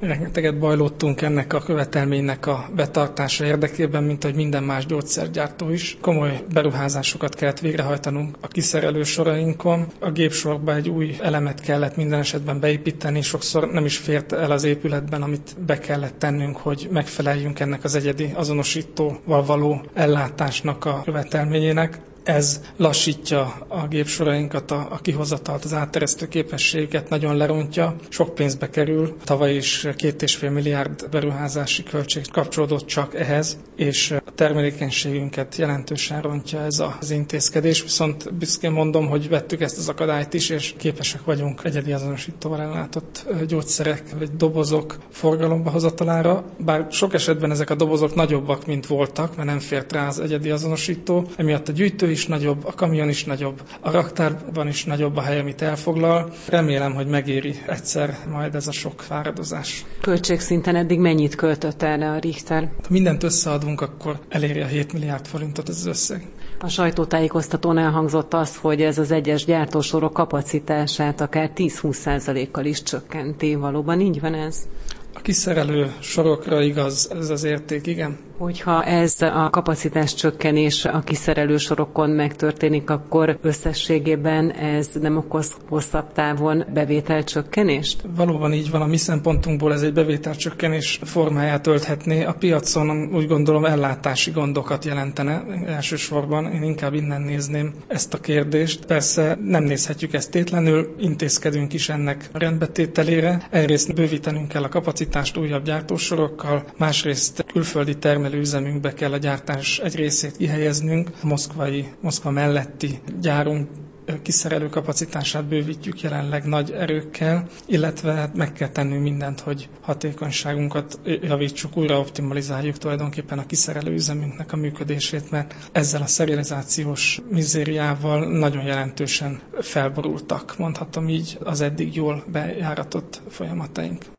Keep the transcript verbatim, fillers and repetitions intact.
Rengeteget bajlódtunk ennek a követelménynek a betartása érdekében, mint ahogy minden más gyógyszergyártó is. Komoly beruházásokat kellett végrehajtanunk a kiszerelő sorainkon. A gépsorba egy új elemet kellett minden esetben beépíteni, sokszor nem is fért el az épületben, amit be kellett tennünk, hogy megfeleljünk ennek az egyedi azonosítóval való ellátásnak a követelményének. Ez lassítja a gépsorainkat, a, a kihozatalt, az átteresztő képességet nagyon lerontja. Sok pénzbe kerül, tavaly is két és fél milliárd beruházási költség kapcsolódott csak ehhez, és a termelékenységünket jelentősen rontja ez az intézkedés. Viszont büszkén mondom, hogy vettük ezt az akadályt is, és képesek vagyunk egyedi azonosítóval ellátott gyógyszerek vagy dobozok forgalomba hozatalára. Bár sok esetben ezek a dobozok nagyobbak, mint voltak, mert nem fért rá az egyedi azonosító, emiatt a gyűjtő is nagyobb, a kamion is nagyobb, a raktárban is nagyobb a hely, amit elfoglal. Remélem, hogy megéri egyszer majd ez a sok fáradozás. Költségszinten eddig mennyit költött erre a Richter? Ha mindent összeadunk, akkor eléri a hét milliárd forintot ez az összeg. A sajtótájékoztatón elhangzott az, hogy ez az egyes gyártósorok kapacitását akár tíz-húsz százalékkal is csökkenti. Valóban így van ez? A kiszerelő sorokra igaz ez az érték, igen. Hogyha ez a kapacitás csökkenés a kiszerelő sorokon megtörténik, akkor összességében ez nem okoz hosszabb távon bevételcsökkenést? Valóban így van, a mi szempontunkból ez egy bevételcsökkenés formáját ölthetné. A piacon úgy gondolom ellátási gondokat jelentene elsősorban. Én inkább innen nézném ezt a kérdést. Persze nem nézhetjük ezt tétlenül, intézkedünk is ennek rendbetételére. Egyrészt bővítenünk kell a kapacitást újabb gyártósorokkal, másrészt külföldi termelőüzemünkbe kell a gyártás egy részét kihelyeznünk. A moszkvai, Moszkva melletti gyárunk kiszerelő kapacitását bővítjük jelenleg nagy erőkkel, illetve meg kell tennünk mindent, hogy hatékonyságunkat javítsuk, újra optimalizáljuk tulajdonképpen a kiszerelő üzemünknek a működését, mert ezzel a szerializációs mizériával nagyon jelentősen felborultak, mondhatom így, az eddig jól bejáratott folyamataink.